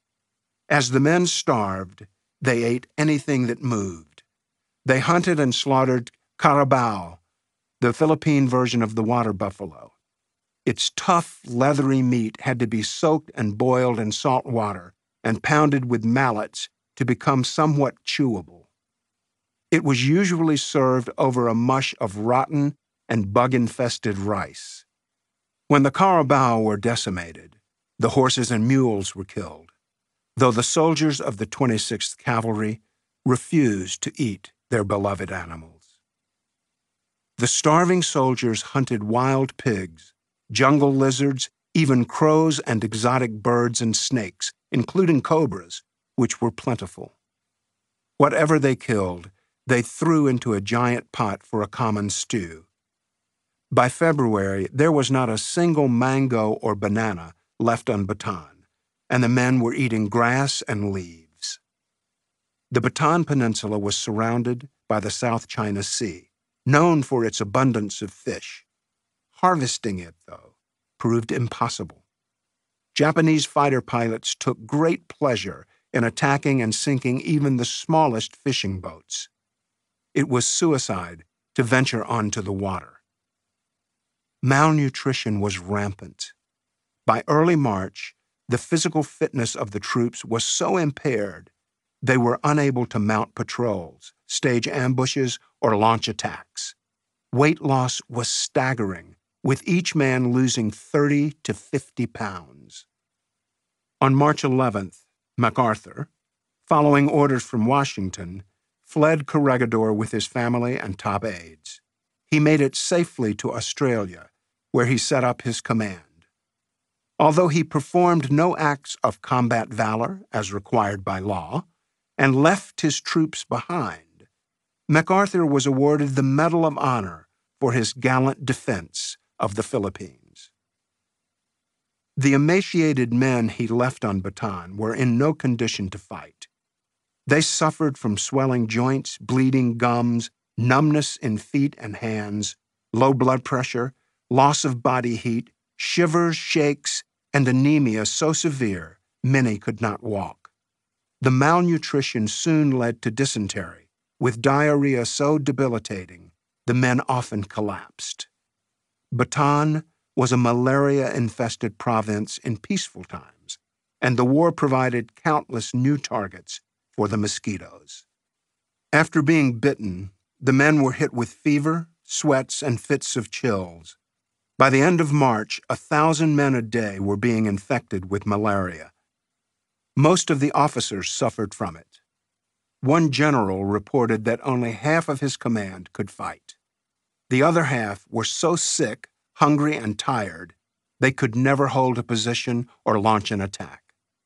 As the men starved, they ate anything that moved. They hunted and slaughtered carabao, the Philippine version of the water buffalo. Its tough, leathery meat had to be soaked and boiled in salt water and pounded with mallets to become somewhat chewable. It was usually served over a mush of rotten and bug-infested rice. When the carabao were decimated, the horses and mules were killed, though the soldiers of the twenty-sixth Cavalry refused to eat their beloved animals. The starving soldiers hunted wild pigs, jungle lizards, even crows and exotic birds and snakes, including cobras, which were plentiful. Whatever they killed, they threw into a giant pot for a common stew. By February, there was not a single mango or banana left on Bataan, and the men were eating grass and leaves. The Bataan Peninsula was surrounded by the South China Sea, known for its abundance of fish. Harvesting it, though, proved impossible. Japanese fighter pilots took great pleasure in attacking and sinking even the smallest fishing boats. It was suicide to venture onto the water. Malnutrition was rampant. By early March, the physical fitness of the troops was so impaired they were unable to mount patrols, stage ambushes, or launch attacks. Weight loss was staggering, with each man losing thirty to fifty pounds. On March eleventh, MacArthur, following orders from Washington, fled Corregidor with his family and top aides. He made it safely to Australia, where he set up his command. Although he performed no acts of combat valor as required by law, and left his troops behind, MacArthur was awarded the Medal of Honor for his gallant defense of the Philippines. The emaciated men he left on Bataan were in no condition to fight. They suffered from swelling joints, bleeding gums, numbness in feet and hands, low blood pressure, loss of body heat, shivers, shakes, and anemia so severe many could not walk. The malnutrition soon led to dysentery, with diarrhea so debilitating the men often collapsed. Bataan was a malaria-infested province in peaceful times, and the war provided countless new targets for the mosquitoes. After being bitten, the men were hit with fever, sweats, and fits of chills. By the end of March, a thousand men a day were being infected with malaria. Most of the officers suffered from it. One general reported that only half of his command could fight. The other half were so sick, hungry, and tired, they could never hold a position or launch an attack.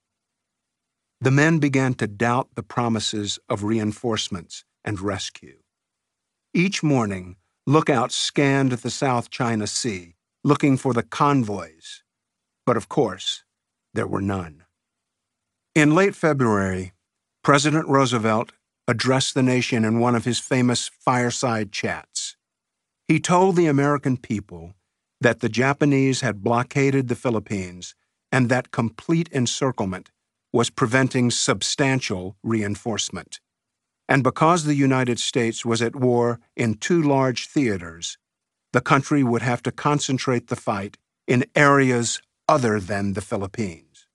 The men began to doubt the promises of reinforcements and rescue. Each morning, lookouts scanned the South China Sea, looking for the convoys, but of course, there were none. In late February, President Roosevelt addressed the nation in one of his famous fireside chats. He told the American people that the Japanese had blockaded the Philippines and that complete encirclement was preventing substantial reinforcement. And because the United States was at war in two large theaters, the country would have to concentrate the fight in areas other than the Philippines.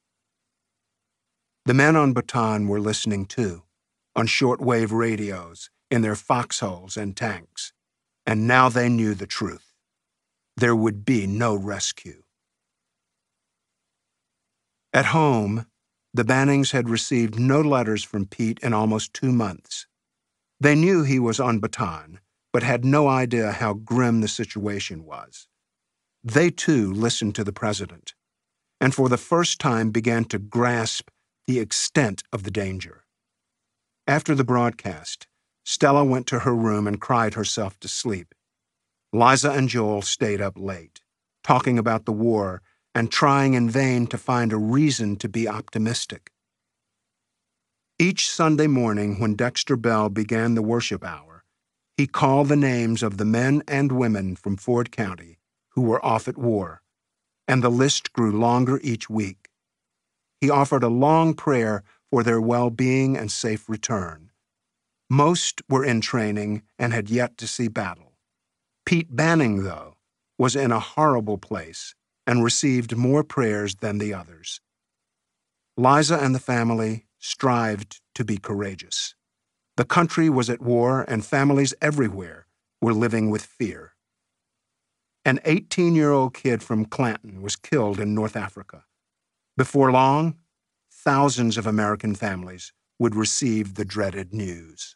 The men on Bataan were listening too, on shortwave radios, in their foxholes and tanks, and now they knew the truth. There would be no rescue. At home, The Bannings had received no letters from Pete in almost two months. They knew he was on Bataan, but had no idea how grim the situation was. They, too, listened to the president, and for the first time began to grasp the extent of the danger. After the broadcast, Stella went to her room and cried herself to sleep. Liza and Joel stayed up late, talking about the war and trying in vain to find a reason to be optimistic. Each Sunday morning when Dexter Bell began the worship hour, he called the names of the men and women from Ford County who were off at war, and the list grew longer each week. He offered a long prayer for their well-being and safe return. Most were in training and had yet to see battle. Pete Banning, though, was in a horrible place and received more prayers than the others. Liza and the family strived to be courageous. The country was at war, and families everywhere were living with fear. An eighteen-year-old kid from Clanton was killed in North Africa. Before long, thousands of American families would receive the dreaded news.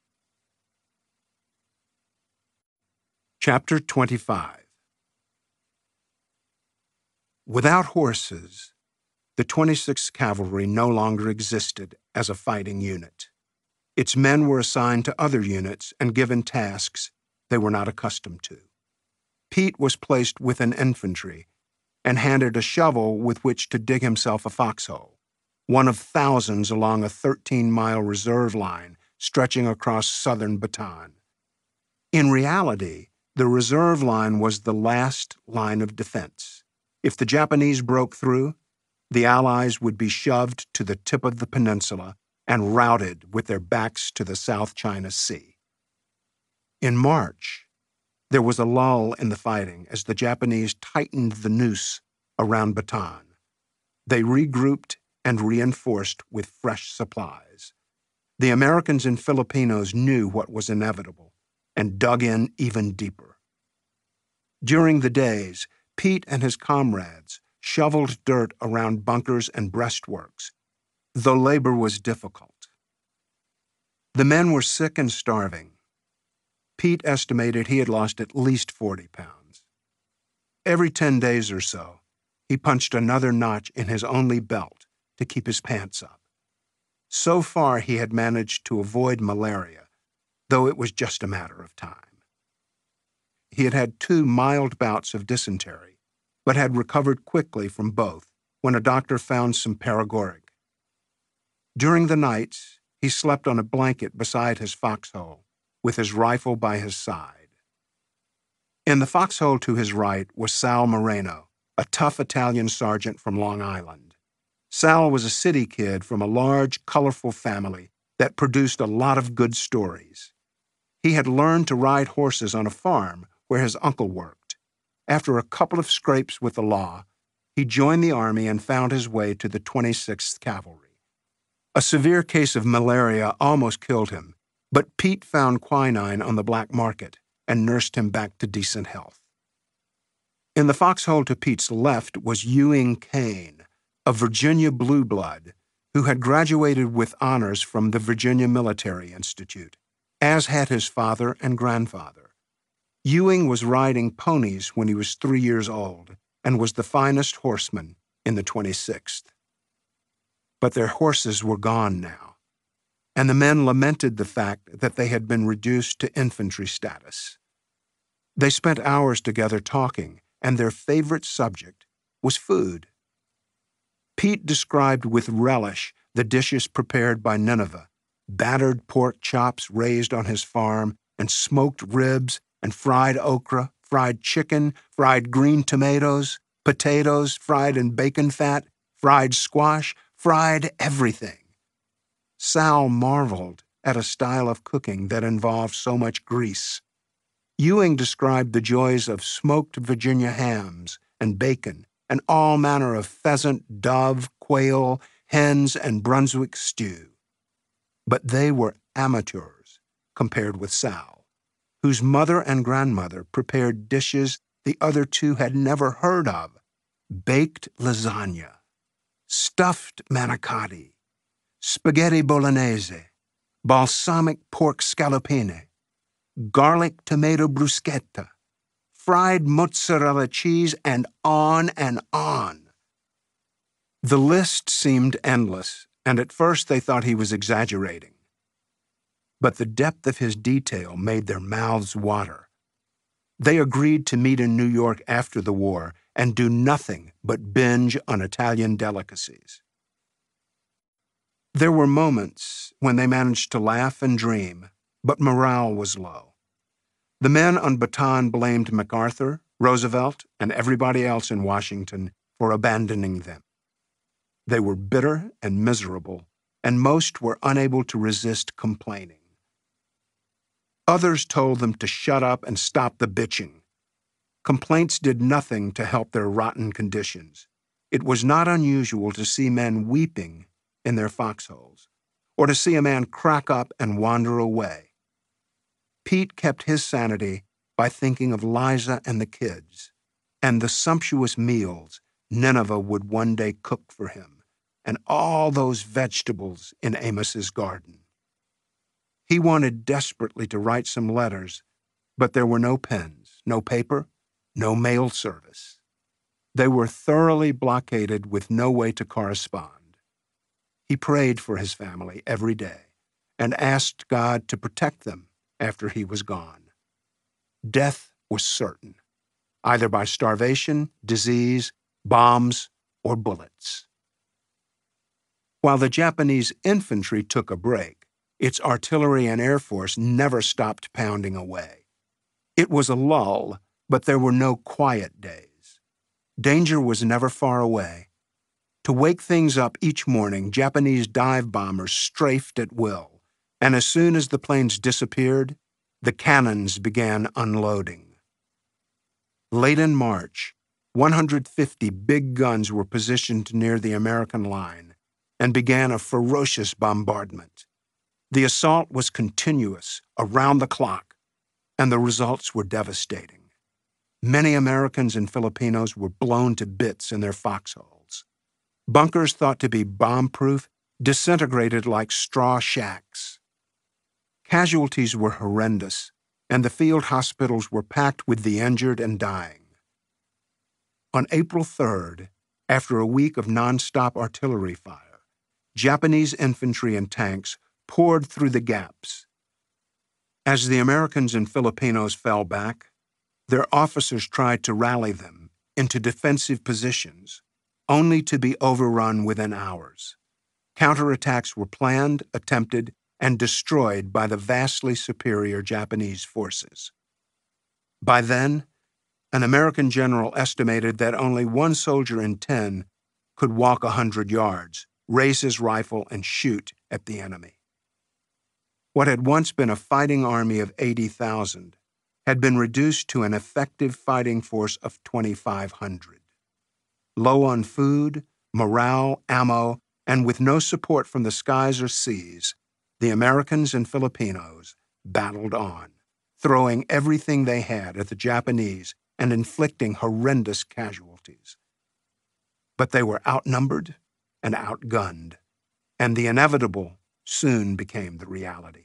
Chapter twenty-five. Without horses, the twenty-sixth Cavalry no longer existed as a fighting unit. Its men were assigned to other units and given tasks they were not accustomed to. Pete was placed with an infantry and handed a shovel with which to dig himself a foxhole, one of thousands along a thirteen-mile reserve line stretching across southern Bataan. In reality, the reserve line was the last line of defense. If the Japanese broke through, the Allies would be shoved to the tip of the peninsula and routed with their backs to the South China Sea. In March, there was a lull in the fighting as the Japanese tightened the noose around Bataan. They regrouped and reinforced with fresh supplies. The Americans and Filipinos knew what was inevitable and dug in even deeper. During the days, Pete and his comrades shoveled dirt around bunkers and breastworks, though labor was difficult. The men were sick and starving. Pete estimated he had lost at least forty pounds. Every ten days or so, he punched another notch in his only belt to keep his pants up. So far, he had managed to avoid malaria, though it was just a matter of time. He had had two mild bouts of dysentery, but had recovered quickly from both when a doctor found some paregoric. During the nights, he slept on a blanket beside his foxhole, with his rifle by his side. In the foxhole to his right was Sal Moreno, a tough Italian sergeant from Long Island. Sal was a city kid from a large, colorful family that produced a lot of good stories. He had learned to ride horses on a farm where his uncle worked. After a couple of scrapes with the law, he joined the Army and found his way to the twenty-sixth Cavalry. A severe case of malaria almost killed him, but Pete found quinine on the black market and nursed him back to decent health. In the foxhole to Pete's left was Ewing Kane, a Virginia blue blood who had graduated with honors from the Virginia Military Institute, as had his father and grandfather. Ewing was riding ponies when he was three years old and was the finest horseman in the twenty-sixth. But their horses were gone now, and the men lamented the fact that they had been reduced to infantry status. They spent hours together talking, and their favorite subject was food. Pete described with relish the dishes prepared by Nineveh, battered pork chops raised on his farm, and smoked ribs, and fried okra, fried chicken, fried green tomatoes, potatoes fried in bacon fat, fried squash, fried everything. Sal marveled at a style of cooking that involved so much grease. Ewing described the joys of smoked Virginia hams and bacon and all manner of pheasant, dove, quail, hens, and Brunswick stew. But they were amateurs compared with Sal, whose mother and grandmother prepared dishes the other two had never heard of: baked lasagna. stuffed manicotti, spaghetti bolognese, balsamic pork scallopine, garlic tomato bruschetta, fried mozzarella cheese, and on and on. The list seemed endless, and at first they thought he was exaggerating. But the depth of his detail made their mouths water. They agreed to meet in New York after the war and do nothing but binge on Italian delicacies. There were moments when they managed to laugh and dream, but morale was low. The men on Bataan blamed MacArthur, Roosevelt, and everybody else in Washington for abandoning them. They were bitter and miserable, and most were unable to resist complaining. Others told them to shut up and stop the bitching. Complaints did nothing to help their rotten conditions. It was not unusual to see men weeping in their foxholes, or to see a man crack up and wander away. Pete kept his sanity by thinking of Liza and the kids, and the sumptuous meals Nineveh would one day cook for him, and all those vegetables in Amos's garden. He wanted desperately to write some letters, but there were no pens, no paper, no mail service. They were thoroughly blockaded with no way to correspond. He prayed for his family every day and asked God to protect them after he was gone. Death was certain, either by starvation, disease, bombs, or bullets. While the Japanese infantry took a break, its artillery and air force never stopped pounding away. It was a lull, but there were no quiet days. Danger was never far away. To wake things up each morning, Japanese dive bombers strafed at will, and as soon as the planes disappeared, the cannons began unloading. Late in March, one hundred fifty big guns were positioned near the American line and began a ferocious bombardment. The assault was continuous, around the clock, and the results were devastating. Many Americans and Filipinos were blown to bits in their foxholes. Bunkers thought to be bomb-proof disintegrated like straw shacks. Casualties were horrendous, and the field hospitals were packed with the injured and dying. On April third, after a week of nonstop artillery fire, Japanese infantry and tanks poured through the gaps. As the Americans and Filipinos fell back, their officers tried to rally them into defensive positions, only to be overrun within hours. Counterattacks were planned, attempted, and destroyed by the vastly superior Japanese forces. By then, an American general estimated that only one soldier in ten could walk a hundred yards, raise his rifle, and shoot at the enemy. What had once been a fighting army of eighty thousand had been reduced to an effective fighting force of twenty-five hundred. Low on food, morale, ammo, and with no support from the skies or seas, the Americans and Filipinos battled on, throwing everything they had at the Japanese and inflicting horrendous casualties. But they were outnumbered and outgunned, and the inevitable soon became the reality.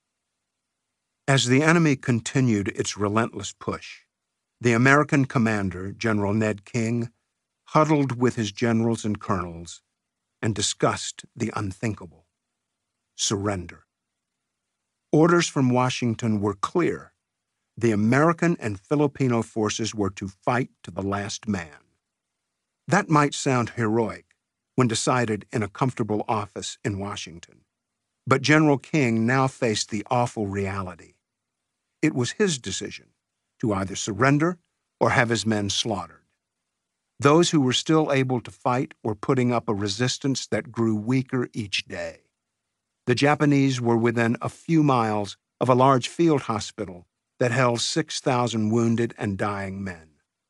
As the enemy continued its relentless push, the American commander, General Ned King, huddled with his generals and colonels and discussed the unthinkable: surrender. Orders from Washington were clear. The American and Filipino forces were to fight to the last man. That might sound heroic when decided in a comfortable office in Washington, but General King now faced the awful reality. It was his decision to either surrender or have his men slaughtered. Those who were still able to fight were putting up a resistance that grew weaker each day. The Japanese were within a few miles of a large field hospital that held six thousand wounded and dying men.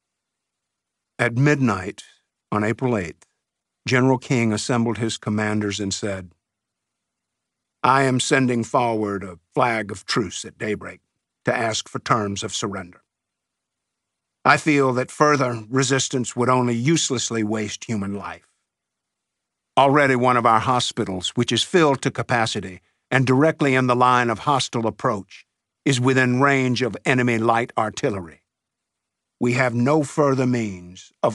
At midnight on April eighth, General King assembled his commanders and said, "I am sending forward a flag of truce at daybreak to ask for terms of surrender. I feel that further resistance would only uselessly waste human life. Already one of our hospitals, which is filled to capacity and directly in the line of hostile approach, is within range of enemy light artillery. We have no further means of